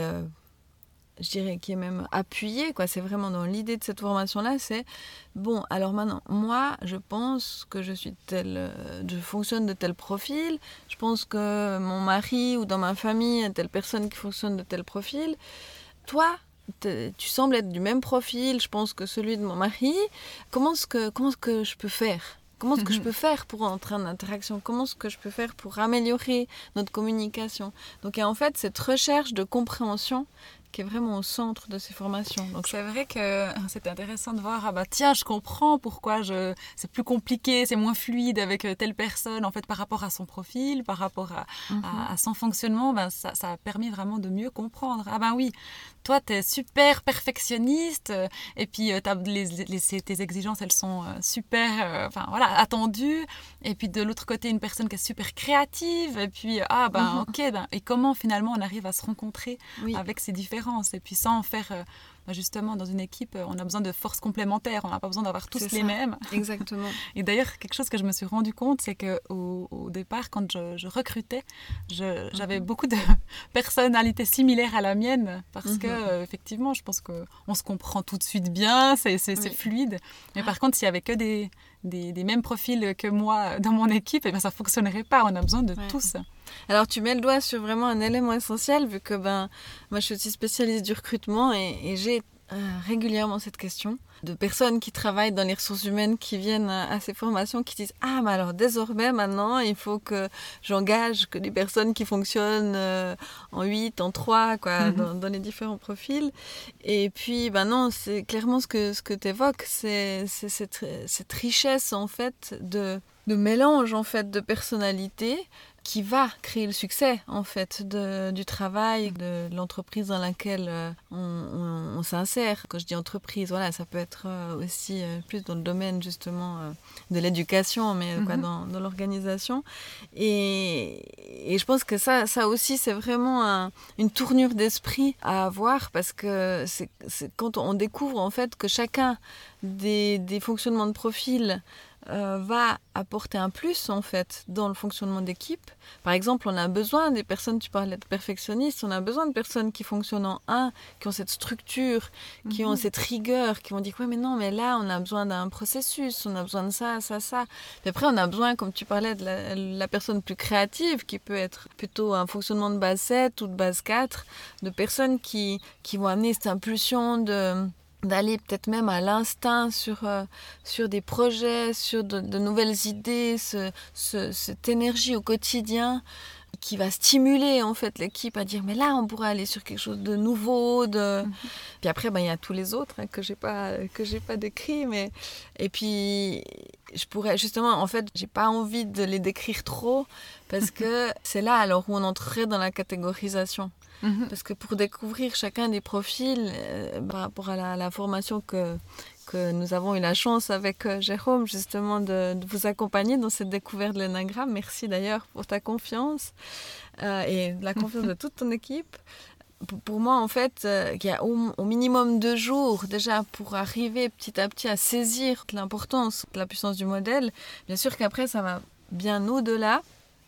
je dirais, qui est même appuyé, quoi. C'est vraiment dans l'idée de cette formation-là, c'est, bon, alors maintenant, moi, je pense que je suis tel, je fonctionne de tel profil, je pense que mon mari ou dans ma famille, il y a telle personne qui fonctionne de tel profil. Toi, tu sembles être du même profil, je pense que celui de mon mari. Comment est-ce que, comment est-ce que je peux faire ? Comment est-ce que je peux faire pour entrer en interaction? Comment est-ce que je peux faire pour améliorer notre communication? Donc, il y a en fait cette recherche de compréhension qui est vraiment au centre de ces formations. Donc, c'est vrai que c'est intéressant de voir, ah bah tiens, je comprends pourquoi je... c'est plus compliqué, c'est moins fluide avec telle personne, en fait, par rapport à son profil, par rapport à, mm-hmm. à, à son fonctionnement, ben, ça, ça a permis vraiment de mieux comprendre. Ah ben oui, toi, tu es super perfectionniste, et puis t'as les, les, tes exigences, elles sont super euh, enfin, voilà, attendues, et puis de l'autre côté, une personne qui est super créative, et puis, ah ben mm-hmm. ok, ben, et comment finalement on arrive à se rencontrer oui. avec ces différences, et puis sans faire euh, bah, justement, dans une équipe, on a besoin de forces complémentaires. On n'a pas besoin d'avoir tous C'est les ça. mêmes. Exactement. Et d'ailleurs, quelque chose que je me suis rendu compte, c'est qu'au au départ, quand je, je recrutais, je, j'avais Mhm. beaucoup de personnalités similaires à la mienne parce Mhm. que, euh, effectivement, je pense qu'on se comprend tout de suite bien, c'est, c'est, c'est Oui. fluide. Mais par contre, s'il y avait que des, des, des mêmes profils que moi dans mon équipe, eh bien, ça ne fonctionnerait pas. On a besoin de Ouais. tous. Alors tu mets le doigt sur vraiment un élément essentiel vu que ben, moi je suis aussi spécialiste du recrutement et, et j'ai euh, régulièrement cette question de personnes qui travaillent dans les ressources humaines qui viennent à, à ces formations qui disent « Ah mais alors désormais maintenant il faut que j'engage que des personnes qui fonctionnent euh, en huit, en trois quoi, Mhm. dans, dans les différents profils. » Et puis ben non, c'est clairement ce que, ce que tu évoques, c'est, c'est cette, cette richesse en fait de, de mélange en fait de personnalités qui va créer le succès en fait de, du travail, de l'entreprise dans laquelle euh, on, on, on s'insère. Quand je dis entreprise, voilà, ça peut être euh, aussi euh, plus dans le domaine justement euh, de l'éducation, mais quoi, Mhm. dans, dans l'organisation. Et, et je pense que ça, ça aussi, c'est vraiment un, une tournure d'esprit à avoir parce que c'est, c'est quand on découvre en fait que chacun des, des fonctionnements de profil Euh, va apporter un plus en fait dans le fonctionnement d'équipe. Par exemple, on a besoin des personnes, tu parlais de perfectionnistes, on a besoin de personnes qui fonctionnent en un, qui ont cette structure, qui Mhm. ont cette rigueur, qui vont dire ouais mais non mais là on a besoin d'un processus, on a besoin de ça, ça, ça. Puis après on a besoin, comme tu parlais, de la, la personne plus créative qui peut être plutôt un fonctionnement de base sept ou de base quatre, de personnes qui, qui vont amener cette impulsion de d'aller peut-être même à l'instinct sur, euh, sur des projets, sur de, de nouvelles idées, ce, ce, cette énergie au quotidien qui va stimuler en fait l'équipe à dire mais là on pourrait aller sur quelque chose de nouveau de... Mm-hmm. Puis après ben, il y a tous les autres hein, que j'ai pas que j'ai pas décrits mais et puis je pourrais justement en fait j'ai pas envie de les décrire trop parce que c'est là alors où on entrerait dans la catégorisation. Mmh. Parce que pour découvrir chacun des profils euh, par rapport à la, la formation que, que nous avons eu la chance avec euh, Jérôme justement de, de vous accompagner dans cette découverte de l'énagramme. Merci d'ailleurs pour ta confiance euh, et la confiance de toute ton équipe. Pour, pour moi en fait euh, il y a au, au minimum deux jours déjà pour arriver petit à petit à saisir l'importance, la puissance du modèle. Bien sûr qu'après ça va bien au-delà.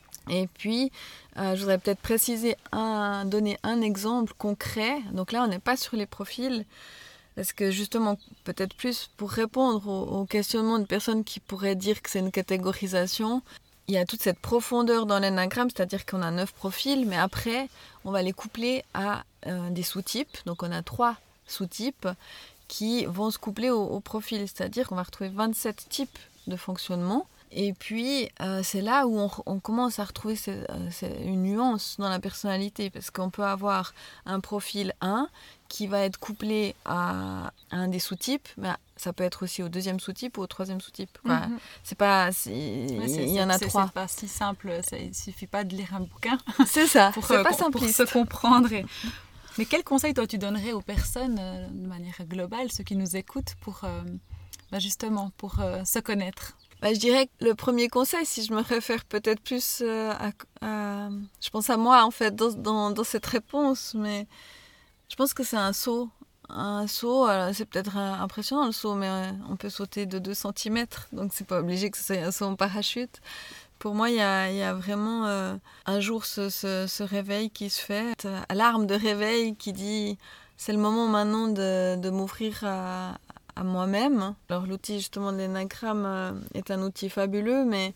Et puis, euh, je voudrais peut-être préciser, un, donner un exemple concret. Donc là, on n'est pas sur les profils, parce que justement, peut-être plus pour répondre aux, aux questionnements de personnes qui pourraient dire que c'est une catégorisation, il y a toute cette profondeur dans l'énagramme, c'est-à-dire qu'on a neuf profils, mais après, on va les coupler à euh, des sous-types. Donc on a trois sous-types qui vont se coupler au, au profil, c'est-à-dire qu'on va retrouver vingt-sept types de fonctionnement. Et puis, euh, c'est là où on, on commence à retrouver c'est, euh, c'est une nuance dans la personnalité, parce qu'on peut avoir un profil un qui va être couplé à, à un des sous-types, mais ça peut être aussi au deuxième sous-type ou au troisième sous-type. Quoi. Mm-hmm. C'est pas, c'est, ouais, c'est, il y en a c'est, trois. C'est pas si simple, ça, il suffit pas de lire un bouquin. C'est ça, pour, c'est euh, pas pour, simpliste. Pour se comprendre. Et... Mais quel conseil toi tu donnerais aux personnes euh, de manière globale, ceux qui nous écoutent, pour euh, bah, justement pour euh, se connaître? Bah, je dirais que le premier conseil, si je me réfère peut-être plus euh, à, à... Je pense à moi, en fait, dans, dans, dans cette réponse, mais je pense que c'est un saut. Un saut, alors c'est peut-être impressionnant le saut, mais on peut sauter de deux centimètres, donc c'est pas obligé que ce soit un saut en parachute. Pour moi, il y a, y a vraiment euh, un jour ce, ce, ce réveil qui se fait, alarme de réveil qui dit c'est le moment maintenant de, de m'ouvrir à... à moi-même. Alors l'outil justement de l'énagramme euh, est un outil fabuleux, mais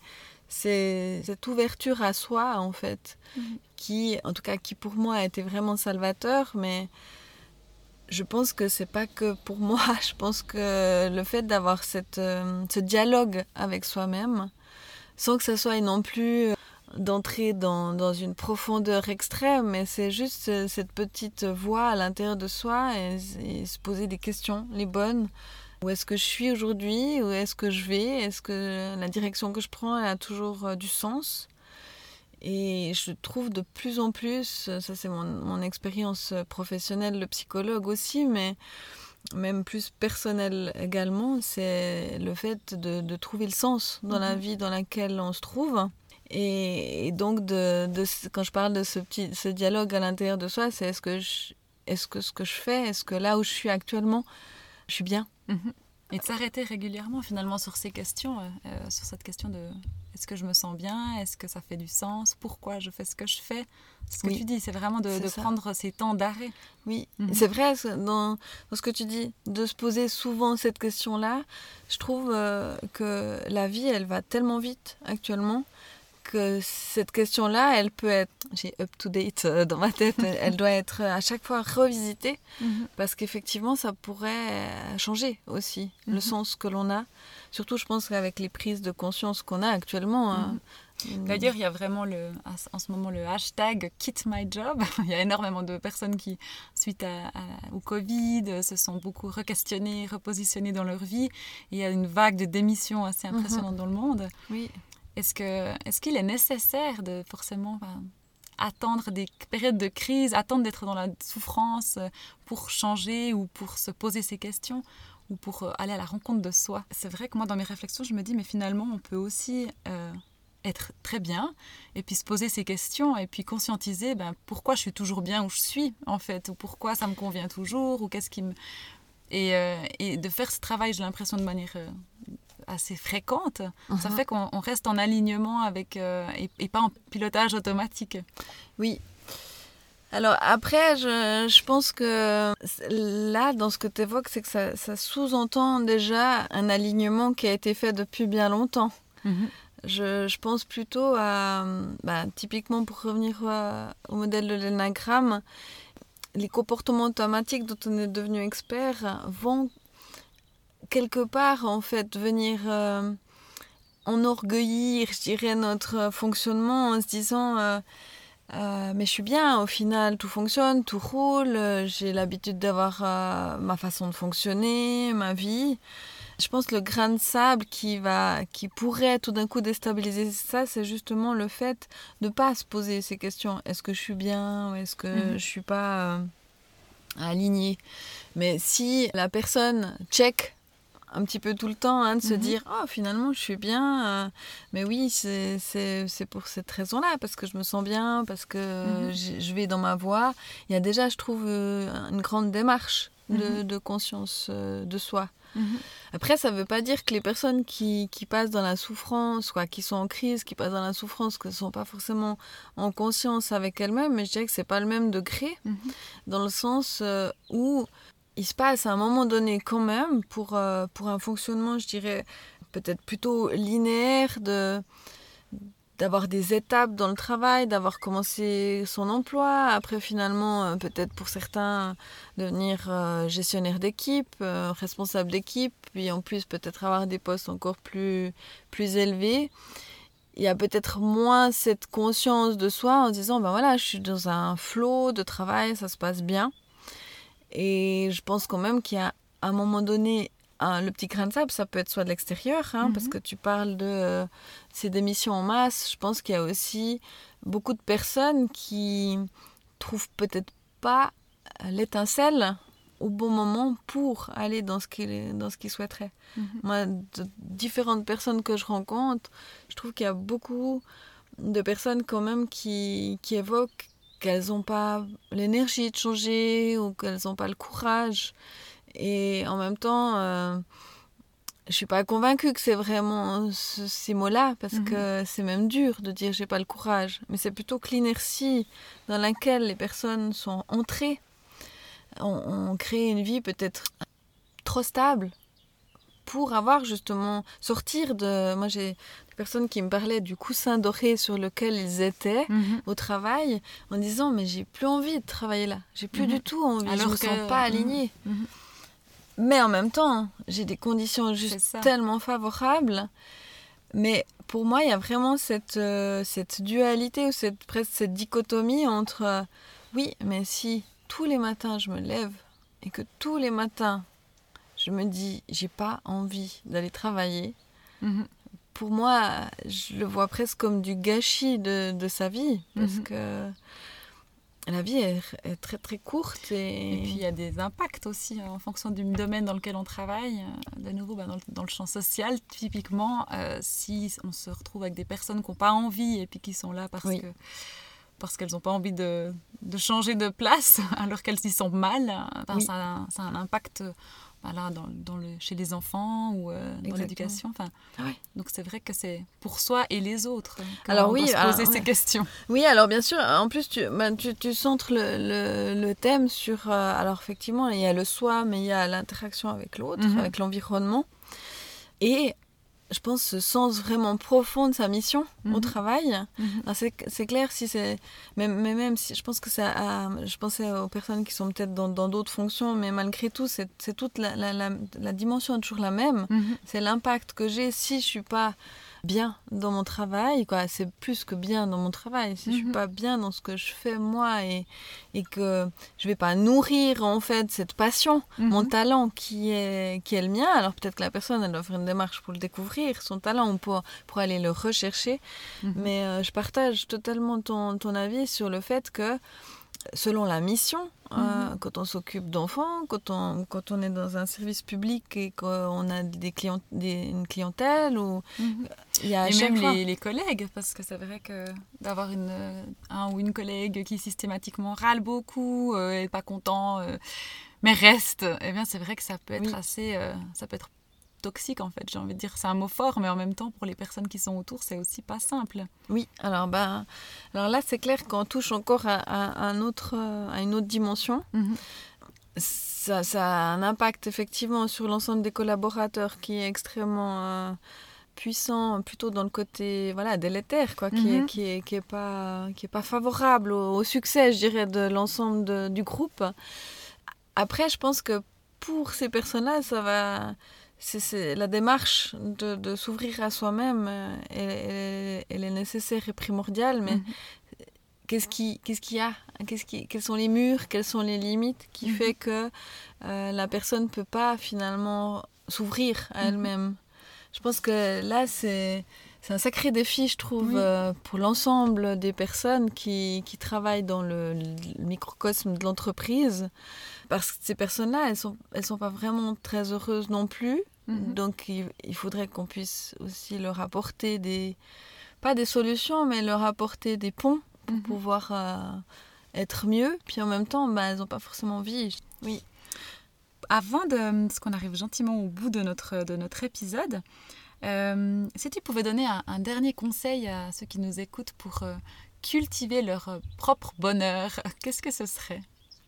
c'est cette ouverture à soi en fait, mmh. qui, en tout cas, qui pour moi a été vraiment salvateur, mais je pense que c'est pas que pour moi, je pense que le fait d'avoir cette, euh, ce dialogue avec soi-même, sans que ce soit non plus d'entrer dans, dans une profondeur extrême, mais c'est juste cette petite voix à l'intérieur de soi et, et se poser des questions, les bonnes. Où est-ce que je suis aujourd'hui? Où est-ce que je vais? Est-ce que la direction que je prends elle a toujours euh, du sens? Et je trouve de plus en plus, ça c'est mon, mon expérience professionnelle, le psychologue aussi, mais même plus personnelle également, c'est le fait de, de trouver le sens dans mmh. la vie dans laquelle on se trouve. Et, et donc, de, de, quand je parle de ce, petit, ce dialogue à l'intérieur de soi, c'est est-ce que je, est-ce que ce que je fais, est-ce que là où je suis actuellement, je suis bien? Mm-hmm. Et de s'arrêter régulièrement finalement sur ces questions, euh, sur cette question de est-ce que je me sens bien, est-ce que ça fait du sens, pourquoi je fais ce que je fais. C'est ce que oui, tu dis, c'est vraiment de, de prendre ces temps d'arrêt. Oui, mm-hmm. c'est vrai, dans, dans ce que tu dis, de se poser souvent cette question-là, je trouve euh, que la vie, elle va tellement vite actuellement, que cette question-là, elle peut être, j'ai up-to-date dans ma tête, elle doit être à chaque fois revisitée, mm-hmm. parce qu'effectivement, ça pourrait changer aussi mm-hmm. le sens que l'on a. Surtout, je pense qu'avec les prises de conscience qu'on a actuellement. Mm-hmm. Hein, D'ailleurs, il y a vraiment le, en ce moment le hashtag « Quit my job ». Il y a énormément de personnes qui, suite à, à, au Covid, se sont beaucoup re-questionnées, repositionnées dans leur vie. Et il y a une vague de démissions assez impressionnante mm-hmm. dans le monde. Oui. Est-ce que, est-ce qu'il est nécessaire de forcément ben, attendre des périodes de crise, attendre d'être dans la souffrance pour changer ou pour se poser ces questions ou pour aller à la rencontre de soi? C'est vrai que moi, dans mes réflexions, je me dis, mais finalement, on peut aussi euh, être très bien et puis se poser ces questions et puis conscientiser ben, pourquoi je suis toujours bien où je suis, en fait, ou pourquoi ça me convient toujours, ou qu'est-ce qui me... Et, euh, et de faire ce travail, j'ai l'impression, de manière... Euh, assez fréquente, uh-huh. ça fait qu'on on reste en alignement avec, euh, et, et pas en pilotage automatique. Oui. Alors après, je, je pense que là, dans ce que tu évoques, c'est que ça, ça sous-entend déjà un alignement qui a été fait depuis bien longtemps. Uh-huh. Je, je pense plutôt à, bah, typiquement pour revenir à, au modèle de l'énagramme, les comportements automatiques dont on est devenu expert vont quelque part, en fait, venir euh, enorgueillir, je dirais, notre fonctionnement en se disant euh, euh, mais je suis bien, au final, tout fonctionne, tout roule, euh, j'ai l'habitude d'avoir euh, ma façon de fonctionner, ma vie. Je pense que le grain de sable qui, va, qui pourrait tout d'un coup déstabiliser ça, c'est justement le fait de ne pas se poser ces questions. Est-ce que je suis bien? Est-ce que mm-hmm. je ne suis pas euh, alignée? Mais si la personne check un petit peu tout le temps, hein, de se mm-hmm. dire « Oh, finalement, je suis bien. Euh, mais oui, c'est, c'est, c'est pour cette raison-là, parce que je me sens bien, parce que mm-hmm. je vais dans ma voie. » Il y a déjà, je trouve, euh, une grande démarche de, mm-hmm. de conscience euh, de soi. Mm-hmm. Après, ça ne veut pas dire que les personnes qui, qui passent dans la souffrance, quoi, qui sont en crise, qui passent dans la souffrance, que ne sont pas forcément en conscience avec elles-mêmes, mais je dirais que ce n'est pas le même degré, mm-hmm. dans le sens euh, où... il se passe à un moment donné quand même, pour, euh, pour un fonctionnement, je dirais, peut-être plutôt linéaire, de, d'avoir des étapes dans le travail, d'avoir commencé son emploi, après finalement, euh, peut-être pour certains, devenir euh, gestionnaire d'équipe, euh, responsable d'équipe, puis en plus peut-être avoir des postes encore plus, plus élevés. Il y a peut-être moins cette conscience de soi en se disant, ben voilà, je suis dans un flot de travail, ça se passe bien. Et je pense quand même qu'il y a à un moment donné, un, le petit grain de sable, ça peut être soit de l'extérieur, hein, mm-hmm. parce que tu parles de euh, ces démissions en masse. Je pense qu'il y a aussi beaucoup de personnes qui trouvent peut-être pas l'étincelle au bon moment pour aller dans ce qu'ils, dans ce qu'ils souhaiteraient. Mm-hmm. Moi, de différentes personnes que je rencontre, je trouve qu'il y a beaucoup de personnes quand même qui, qui évoquent qu'elles n'ont pas l'énergie de changer ou qu'elles n'ont pas le courage. Et en même temps, euh, je ne suis pas convaincue que c'est vraiment ce, ces mots-là, parce mm-hmm. que c'est même dur de dire « j'ai pas le courage ». Mais c'est plutôt que l'inertie dans laquelle les personnes sont entrées. On, on crée une vie peut-être trop stable pour avoir justement, sortir de... Moi, j'ai des personnes qui me parlaient du coussin doré sur lequel ils étaient mm-hmm. au travail, en disant, mais j'ai plus envie de travailler là. J'ai plus mm-hmm. du tout envie, alors je me que... sens pas alignée. Mm-hmm. Mais en même temps, j'ai des conditions juste tellement favorables. Mais pour moi, il y a vraiment cette, euh, cette dualité, ou cette, presque cette dichotomie entre, euh, oui, mais si tous les matins je me lève, et que tous les matins, je me dis, j'ai pas envie d'aller travailler. Mm-hmm. Pour moi, je le vois presque comme du gâchis de, de sa vie. Parce mm-hmm. que la vie est, est très très courte. Et... et puis il y a des impacts aussi en fonction du domaine dans lequel on travaille. De nouveau, bah, dans, le, dans le champ social, typiquement, euh, si on se retrouve avec des personnes qui n'ont pas envie et puis qui sont là parce oui. que... parce qu'elles n'ont pas envie de, de changer de place alors qu'elles y sont mal. Enfin, Oui. ça, a, ça a un impact voilà, dans, dans le, chez les enfants ou euh, dans l'éducation. Enfin, ouais. Donc c'est vrai que c'est pour soi et les autres qu'on alors, doit oui, se poser alors, ces ouais. questions. Oui, alors bien sûr, en plus tu, bah, tu, tu centres le, le, le thème sur... Euh, alors effectivement, il y a le soi, mais il y a l'interaction avec l'autre, Mm-hmm. avec l'environnement. Et je pense ce sens vraiment profond de sa mission mm-hmm. au travail. Mm-hmm. Alors, c'est, c'est clair si c'est... Mais, mais même si je pense que ça a... Je pensais aux personnes qui sont peut-être dans, dans d'autres fonctions, mais malgré tout, c'est, c'est toute la, la, la, la dimension est toujours la même. Mm-hmm. C'est l'impact que j'ai si je suis pas... bien dans mon travail, quoi. C'est plus que bien dans mon travail. Si mm-hmm. je suis pas bien dans ce que je fais moi et, et que je vais pas nourrir en fait cette passion, mm-hmm. mon talent qui est, qui est le mien, alors peut-être que la personne elle doit faire une démarche pour le découvrir, son talent, ou pour, pour aller le rechercher. Mm-hmm. Mais euh, je partage totalement ton, ton avis sur le fait que selon la mission, mm-hmm. euh, quand on s'occupe d'enfants, quand on, quand on est dans un service public et qu'on a des clients, des, une clientèle, ou, mm-hmm. il y a et chaque même fois... les, les collègues, parce que c'est vrai que d'avoir une, un ou une collègue qui systématiquement râle beaucoup, euh, est pas content, euh, mais reste, eh bien c'est vrai que ça peut être oui. assez... Euh, ça peut être toxique en fait, j'ai envie de dire, c'est un mot fort, mais en même temps pour les personnes qui sont autour c'est aussi pas simple. Oui, alors, ben, alors là c'est clair qu'on touche encore à, à, un autre, à une autre dimension. Mm-hmm. ça, ça a un impact effectivement sur l'ensemble des collaborateurs qui est extrêmement euh, puissant, plutôt dans le côté voilà, délétère, quoi, qui n'est mm-hmm. qui est, qui est pas, qui est pas favorable au, au succès, je dirais, de l'ensemble de, du groupe. Après, je pense que pour ces personnes-là, ça va... C'est, c'est la démarche de, de s'ouvrir à soi-même, euh, elle, elle, elle est nécessaire et primordiale, mais mm-hmm. qu'est-ce qui, qu'est-ce qu'il y a, qu'est-ce qui, quels sont les murs, quelles sont les limites qui mm-hmm. fait que euh, la personne ne peut pas finalement s'ouvrir à mm-hmm. elle-même. Je pense que là, c'est, c'est un sacré défi, je trouve, oui. euh, pour l'ensemble des personnes qui, qui travaillent dans le, le microcosme de l'entreprise. Parce que ces personnes-là, elles ne sont, elles sont pas vraiment très heureuses non plus. Mm-hmm. Donc, il, il faudrait qu'on puisse aussi leur apporter des... Pas des solutions, mais leur apporter des ponts pour mm-hmm. pouvoir euh, être mieux. Puis en même temps, bah, elles n'ont pas forcément envie. Oui. Avant de... Parce qu'on arrive gentiment au bout de notre, de notre épisode, euh, si tu pouvais donner un, un dernier conseil à ceux qui nous écoutent pour euh, cultiver leur euh, propre bonheur, qu'est-ce que ce serait ?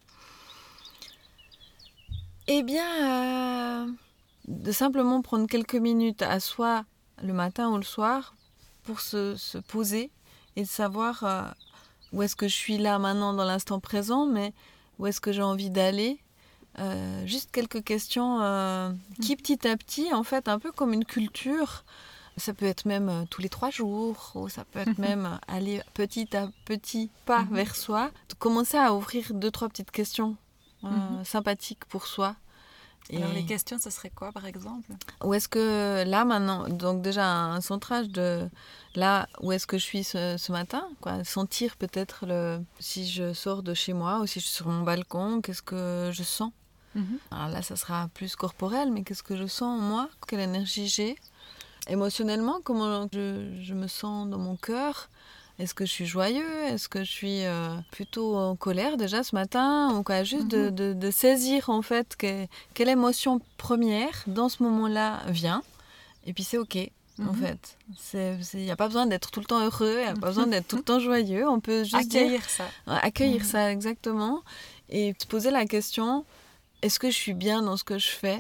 Eh bien, euh, de simplement prendre quelques minutes à soi, le matin ou le soir, pour se, se poser et de savoir euh, où est-ce que je suis là maintenant dans l'instant présent, mais où est-ce que j'ai envie d'aller. Euh, juste quelques questions euh, qui petit à petit, en fait, un peu comme une culture, ça peut être même euh, tous les trois jours, ou ça peut être même euh, aller petit à petit pas mm-hmm. vers soi, de commencer à ouvrir deux, trois petites questions. Euh, mm-hmm. sympathique pour soi. Et alors les questions, ce serait quoi par exemple ? Où est-ce que là maintenant, donc déjà un centrage de là où est-ce que je suis ce, ce matin, quoi, sentir peut-être le, si je sors de chez moi ou si je suis sur mon balcon, qu'est-ce que je sens ? Mm-hmm. Alors là, ça sera plus corporel, mais qu'est-ce que je sens en moi ? Quelle énergie j'ai ? Émotionnellement, comment je, je me sens dans mon cœur ? Est-ce que je suis joyeux ? Est-ce que je suis euh, plutôt en colère déjà ce matin ? Ou quoi, juste mm-hmm. de, de, de saisir en fait que, quelle émotion première dans ce moment-là vient. Et puis c'est ok mm-hmm. en fait. Il n'y a pas besoin d'être tout le temps heureux, il n'y a pas besoin d'être tout le temps joyeux. On peut juste accueillir dire, ça. Accueillir mm-hmm. ça exactement. Et se poser la question, est-ce que je suis bien dans ce que je fais ?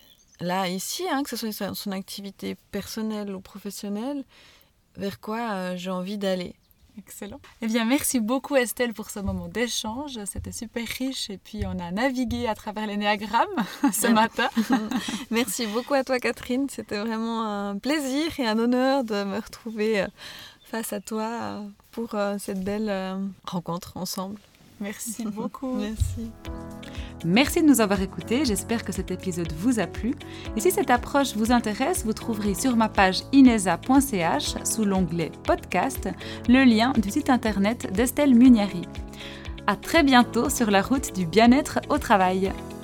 Là, ici, hein, que ce soit son activité personnelle ou professionnelle, vers quoi euh, j'ai envie d'aller. Excellent. Eh bien, merci beaucoup Estelle pour ce moment d'échange. C'était super riche et puis on a navigué à travers l'énéagramme ce matin. Merci beaucoup à toi Catherine. C'était vraiment un plaisir et un honneur de me retrouver face à toi pour cette belle rencontre ensemble. Merci beaucoup. Merci. Merci de nous avoir écoutés, j'espère que cet épisode vous a plu. Et si cette approche vous intéresse, vous trouverez sur ma page inesa point c h, sous l'onglet podcast, le lien du site internet d'Estelle Muniari. À très bientôt sur la route du bien-être au travail.